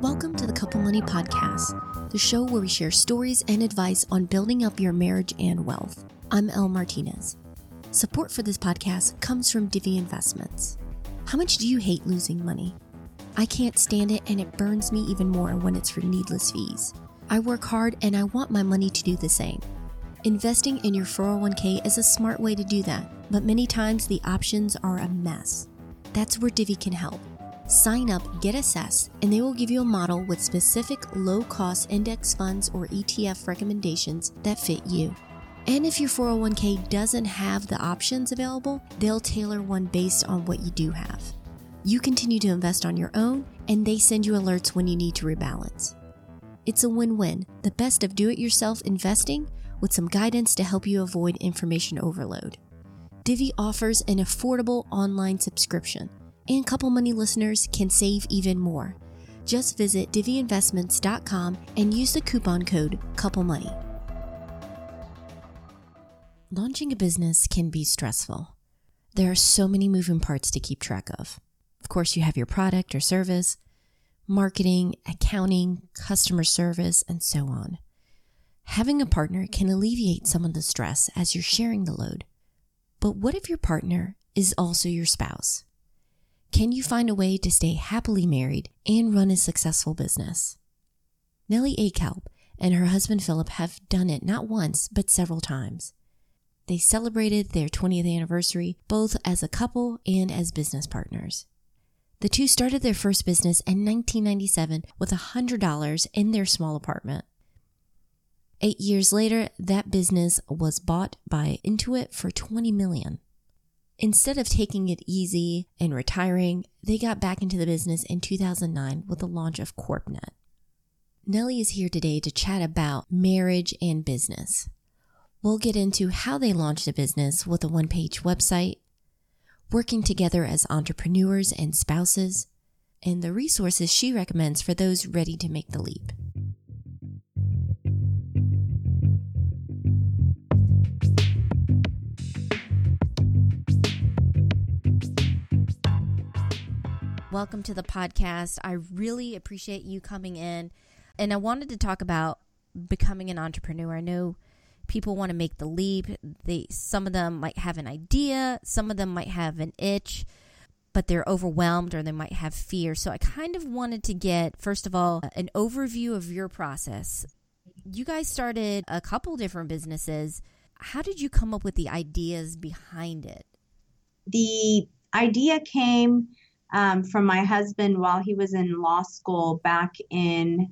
Welcome to the Couple Money Podcast, the show where we share stories and advice on building up your marriage and wealth. I'm Elle Martinez. Support for this podcast comes from Divvy Investments. How much do you hate losing money? I can't stand it, and it burns me even more when it's for needless fees. I work hard and I want my money to do the same. Investing in your 401k is a smart way to do that, but many times the options are a mess. That's where Divvy can help. Sign up, get assessed, and they will give you a model with specific low-cost index funds or ETF recommendations that fit you. And if your 401k doesn't have the options available, they'll tailor one based on what you do have. You continue to invest on your own, and they send you alerts when you need to rebalance. It's a win-win, the best of do-it-yourself investing with some guidance to help you avoid information overload. Divvy offers an affordable online subscription, and Couple Money listeners can save even more. Just visit DivvyInvestments.com and use the coupon code CoupleMoney. Launching a business can be stressful. There are so many moving parts to keep track of. Of course, you have your product or service, marketing, accounting, customer service, and so on. Having a partner can alleviate some of the stress as you're sharing the load. But what if your partner is also your spouse? Can you find a way to stay happily married and run a successful business? Nellie Akelp and her husband Philip have done it not once, but several times. They celebrated their 20th anniversary both as a couple and as business partners. The two started their first business in 1997 with $100 in their small apartment. 8 years later, that business was bought by Intuit for $20 million. Instead of taking it easy and retiring, they got back into the business in 2009 with the launch of CorpNet. Nellie is here today to chat about marriage and business. We'll get into how they launched a business with a one-page website, working together as entrepreneurs and spouses, and the resources she recommends for those ready to make the leap. Welcome to the podcast. I really appreciate you coming in. And I wanted to talk about becoming an entrepreneur. I know people want to make the leap. Some of them might have an idea. Some of them might have an itch, but they're overwhelmed or they might have fear. So I kind of wanted to get, first of all, an overview of your process. You guys started a couple different businesses. How did you come up with the ideas behind it? The idea came from my husband while he was in law school back in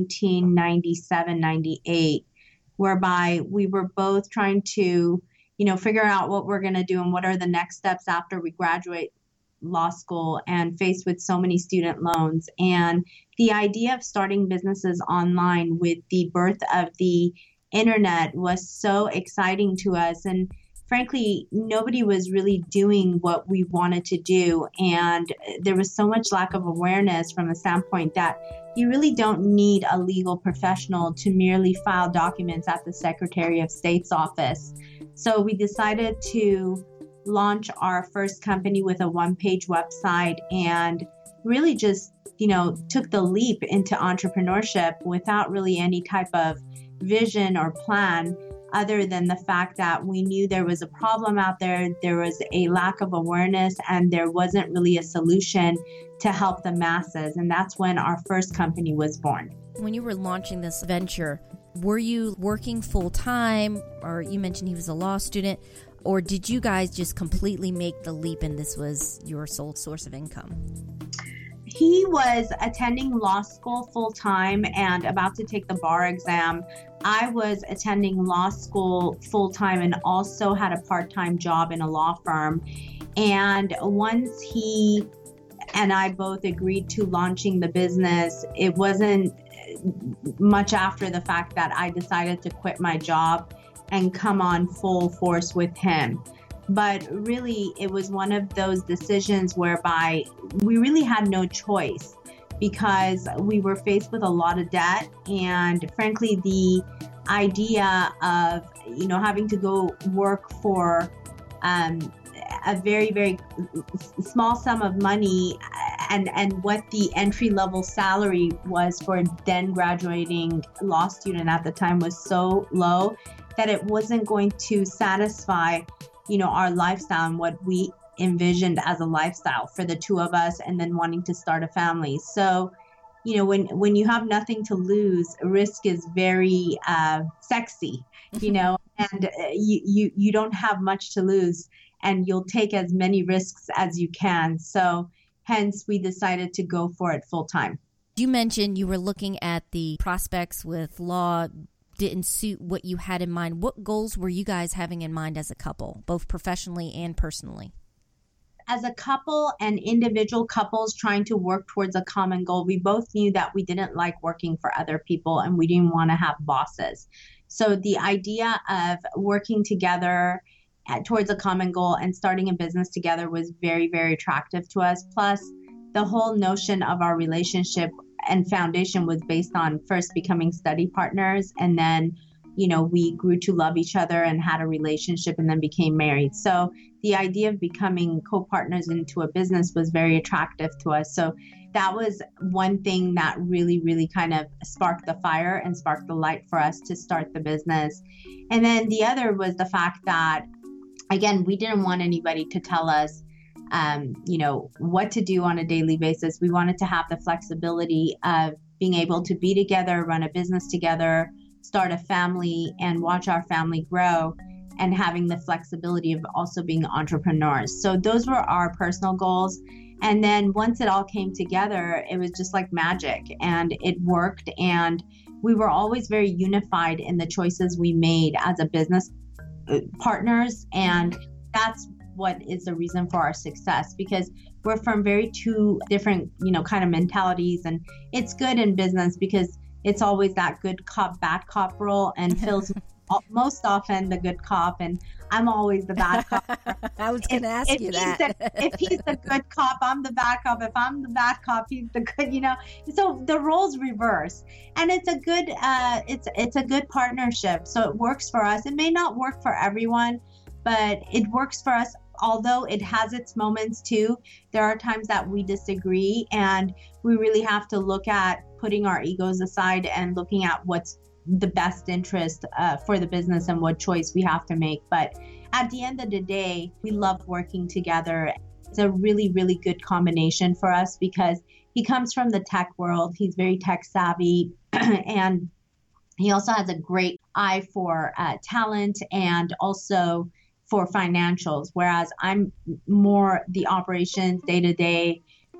1997, 98, whereby we were both trying to, figure out what we're going to do and what are the next steps after we graduate law school and faced with so many student loans. And the idea of starting businesses online with the birth of the internet was so exciting to us. And frankly, nobody was really doing what we wanted to do. And there was so much lack of awareness from the standpoint that you really don't need a legal professional to merely file documents at the Secretary of State's office. So we decided to launch our first company with a one-page website and really just, took the leap into entrepreneurship without really any type of vision or plan, other than the fact that we knew there was a problem out there, there was a lack of awareness, and there wasn't really a solution to help the masses. And that's when our first company was born. When you were launching this venture, were you working full-time, or you mentioned he was a law student, or did you guys just completely make the leap and this was your sole source of income? He was attending law school full-time and about to take the bar exam. I was attending law school full-time and also had a part-time job in a law firm. And once he and I both agreed to launching the business, it wasn't much after the fact that I decided to quit my job and come on full force with him. But really, it was one of those decisions whereby we really had no choice because we were faced with a lot of debt. And frankly, the idea of, having to go work for a very, very small sum of money and what the entry level salary was for a then graduating law student at the time was so low that it wasn't going to satisfy, our lifestyle and what we envisioned as a lifestyle for the two of us, and then wanting to start a family. So, when you have nothing to lose, risk is very sexy, and you don't have much to lose, and you'll take as many risks as you can. So hence we decided to go for it full time. You mentioned you were looking at the prospects with law didn't suit what you had in mind. What goals were you guys having in mind as a couple, both professionally and personally? As a couple and individual couples trying to work towards a common goal, we both knew that we didn't like working for other people and we didn't want to have bosses. So the idea of working together towards a common goal and starting a business together was very, very attractive to us. Plus, the whole notion of our relationship and foundation was based on first becoming study partners, and then we grew to love each other and had a relationship and then became married. So the idea of becoming co-partners into a business was very attractive to us. So that was one thing that really, really kind of sparked the fire and sparked the light for us to start the business. And then the other was the fact that, again, we didn't want anybody to tell us, what to do on a daily basis. We wanted to have the flexibility of being able to be together, run a business together, start a family, and watch our family grow, and having the flexibility of also being entrepreneurs. So those were our personal goals. And then once it all came together, it was just like magic, and it worked. And we were always very unified in the choices we made as a business partners. And that's what is the reason for our success, because we're from very two different, kind of mentalities. And it's good in business because it's always that good cop, bad cop role, and Phil's most often the good cop, and I'm always the bad cop. I was going to ask you that. If he's the good cop, I'm the bad cop. If I'm the bad cop, he's the good, So the roles reverse, and it's a good, it's a good partnership. So it works for us. It may not work for everyone, but it works for us. Although it has its moments too, there are times that we disagree, and we really have to look at putting our egos aside and looking at what's the best interest for the business and what choice we have to make. But at the end of the day, we love working together. It's a really, really good combination for us because he comes from the tech world. He's very tech savvy, and he also has a great eye for talent and also for financials, whereas I'm more the operations day-to-day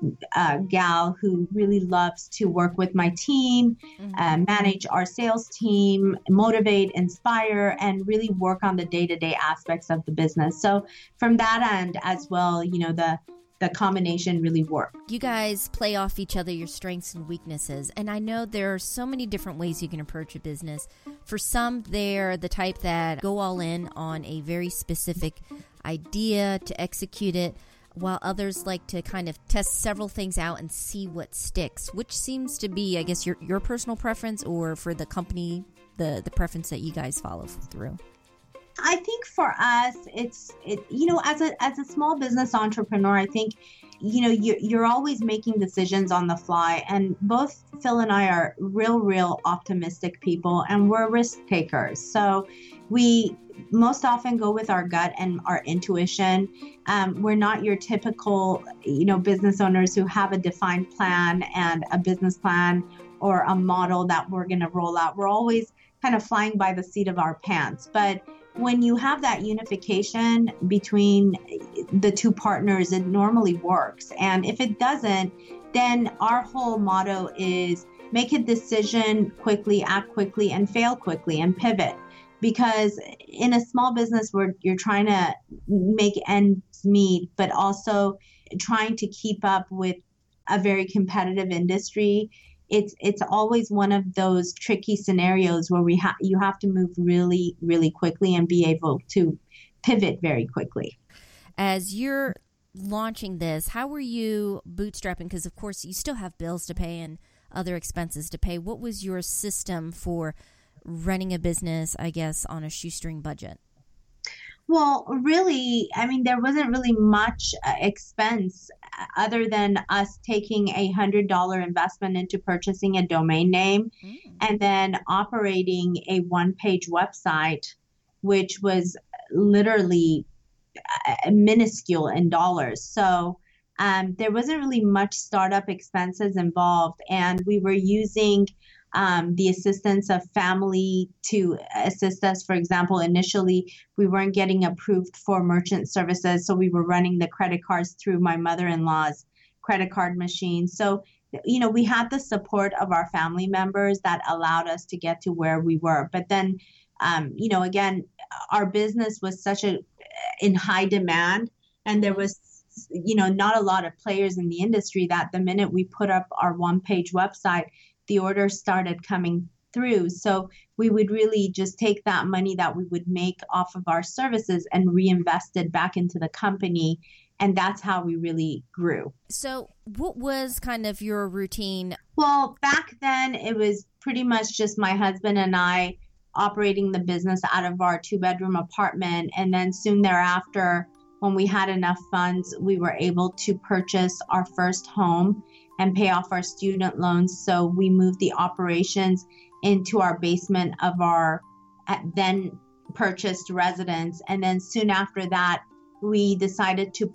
gal who really loves to work with my team, manage our sales team, motivate, inspire, and really work on the day-to-day aspects of the business. So from that end as well, the combination really worked. You guys play off each other, your strengths and weaknesses. And I know there are so many different ways you can approach a business. For some, they're the type that go all in on a very specific idea to execute it, while others like to kind of test several things out and see what sticks, which seems to be, I guess, your personal preference, or for the company, the preference that you guys follow through. I think for us, as a small business entrepreneur, I think, you're always making decisions on the fly. And both Phil and I are real optimistic people, and we're risk takers. So we most often go with our gut and our intuition. We're not your typical, business owners who have a defined plan and a business plan or a model that we're going to roll out. We're always kind of flying by the seat of our pants. But when you have that unification between the two partners, it normally works. And if it doesn't, then our whole motto is make a decision quickly, act quickly, and fail quickly, and pivot. Because in a small business where you're trying to make ends meet, but also trying to keep up with a very competitive industry, it's always one of those tricky scenarios where you have to move really, really quickly and be able to pivot very quickly. As you're launching this, how were you bootstrapping? Because, of course, you still have bills to pay and other expenses to pay. What was your system for running a business, I guess, on a shoestring budget? Well, really, I mean, there wasn't really much expense other than us taking $100 investment into purchasing a domain name Mm. and then operating a one-page website, which was literally minuscule in dollars. So there wasn't really much startup expenses involved, and we were using the assistance of family to assist us. For example, initially we weren't getting approved for merchant services, so we were running the credit cards through my mother-in-law's credit card machine. So, we had the support of our family members that allowed us to get to where we were. But then, again, our business was such a in high demand, and there was not a lot of players in the industry, that the minute we put up our one page website, the orders started coming through. So we would really just take that money that we would make off of our services and reinvest it back into the company. And that's how we really grew. So what was kind of your routine? Well, back then it was pretty much just my husband and I operating the business out of our 2-bedroom apartment. And then soon thereafter, when we had enough funds, we were able to purchase our first home and pay off our student loans. So we moved the operations into our basement of our then purchased residence. And then soon after that, we decided to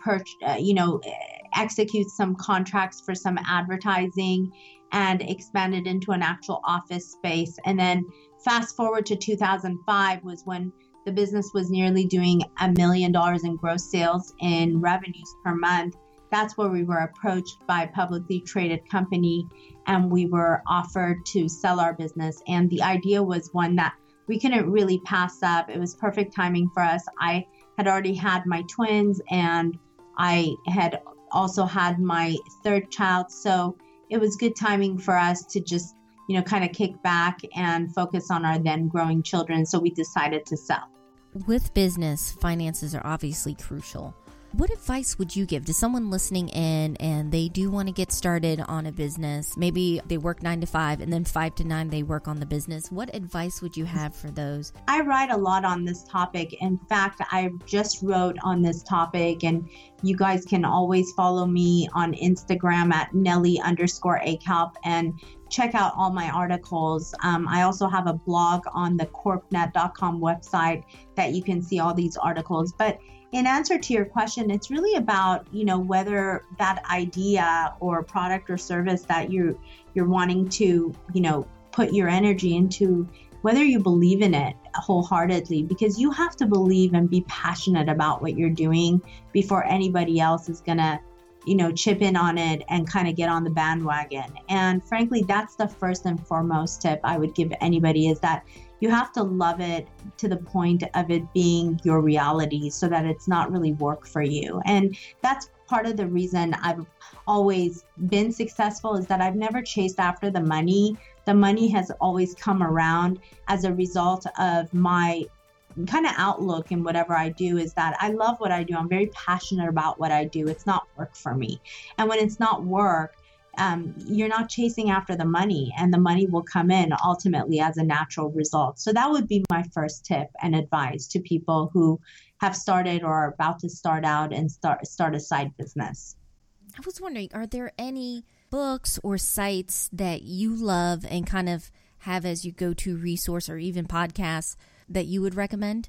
execute some contracts for some advertising and expanded into an actual office space. And then fast forward to 2005 was when the business was nearly doing $1 million in gross sales in revenues per month. That's where we were approached by a publicly traded company, and we were offered to sell our business. And the idea was one that we couldn't really pass up. It was perfect timing for us. I had already had my twins, and I had also had my third child. So it was good timing for us to just, kind of kick back and focus on our then growing children. So we decided to sell. With business, finances are obviously crucial. What advice would you give to someone listening in and they do want to get started on a business? Maybe they work 9 to 5 and then 5 to 9 they work on the business. What advice would you have for those? I write a lot on this topic. In fact, I just wrote on this topic, and you guys can always follow me on Instagram at Nelly_ACalp and check out all my articles. I also have a blog on the corpnet.com website that you can see all these articles. But in answer to your question, it's really about, whether that idea or product or service that you're wanting to, put your energy into, whether you believe in it wholeheartedly, because you have to believe and be passionate about what you're doing before anybody else is going to, chip in on it and kind of get on the bandwagon. And frankly, that's the first and foremost tip I would give anybody, is that you have to love it to the point of it being your reality, so that it's not really work for you. And that's part of the reason I've always been successful, is that I've never chased after the money. The money has always come around as a result of my kind of outlook in whatever I do, is that I love what I do. I'm very passionate about what I do. It's not work for me. And when it's not work, you're not chasing after the money, and the money will come in ultimately as a natural result. So that would be my first tip and advice to people who have started or are about to start out and start a side business. I was wondering, are there any books or sites that you love and kind of have as your go-to resource, or even podcasts that you would recommend?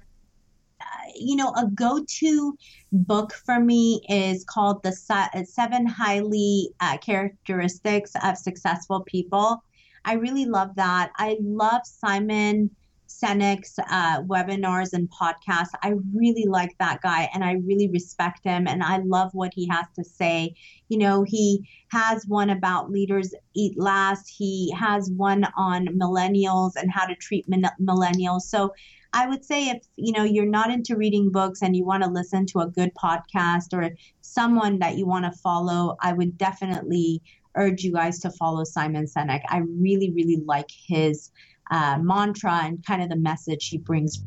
A go-to book for me is called The 7 Highly Characteristics of Successful People. I really love that. I love Simon Sinek's webinars and podcasts. I really like that guy, and I really respect him, and I love what he has to say. He has one about leaders eat last. He has one on millennials and how to treat millennials. So I would say, if you're not into reading books and you want to listen to a good podcast or someone that you want to follow, I would definitely urge you guys to follow Simon Sinek. I really, really like his mantra and kind of the message he brings.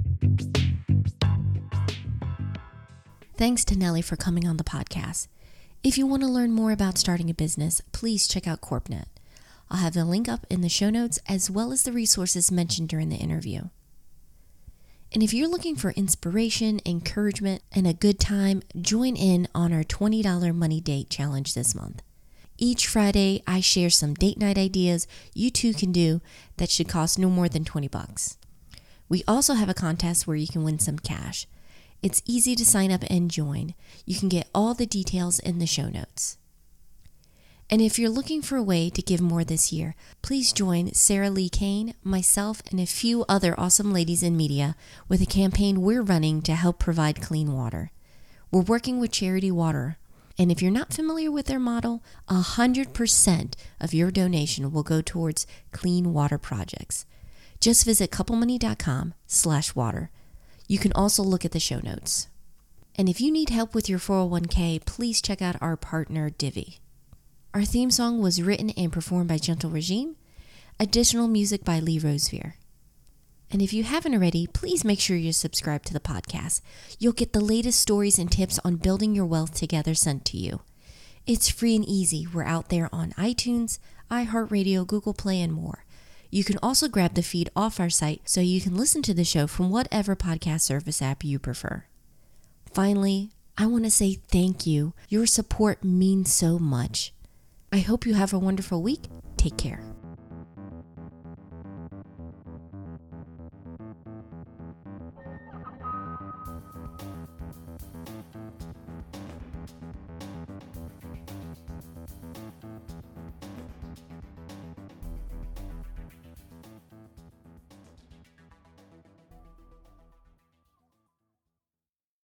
Thanks to Nelly for coming on the podcast. If you want to learn more about starting a business, please check out CorpNet. I'll have the link up in the show notes as well as the resources mentioned during the interview. And if you're looking for inspiration, encouragement, and a good time, join in on our $20 Money Date Challenge this month. Each Friday, I share some date night ideas you too can do that should cost no more than $20. We also have a contest where you can win some cash. It's easy to sign up and join. You can get all the details in the show notes. And if you're looking for a way to give more this year, please join Sarah Lee Kane, myself, and a few other awesome ladies in media with a campaign we're running to help provide clean water. We're working with Charity Water, and if you're not familiar with their model, 100% of your donation will go towards clean water projects. Just visit couplemoney.com/water. You can also look at the show notes. And if you need help with your 401k, please check out our partner, Divvy. Our theme song was written and performed by Gentle Regime. Additional music by Lee Rosevere. And if you haven't already, please make sure you're subscribed to the podcast. You'll get the latest stories and tips on building your wealth together sent to you. It's free and easy. We're out there on iTunes, iHeartRadio, Google Play, and more. You can also grab the feed off our site so you can listen to the show from whatever podcast service app you prefer. Finally, I want to say thank you. Your support means so much. I hope you have a wonderful week. Take care.